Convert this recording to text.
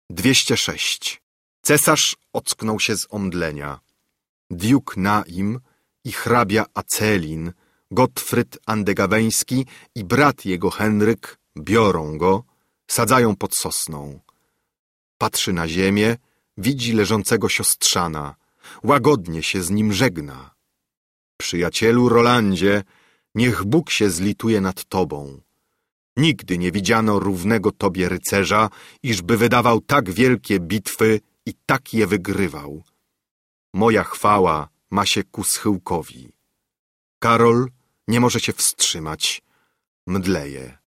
206. Cesarz ocknął się z omdlenia. Diuk Naim i hrabia Acelin, Gottfryd Andegaweński i brat jego Henryk biorą go, sadzają pod sosną. Patrzy na ziemię, widzi leżącego siostrzana, łagodnie się z nim żegna. Przyjacielu Rolandzie, niech Bóg się zlituje nad tobą. Nigdy nie widziano równego tobie rycerza, iżby wydawał tak wielkie bitwy i tak je wygrywał. Moja chwała ma się ku schyłkowi. Karol nie może się wstrzymać, mdleje.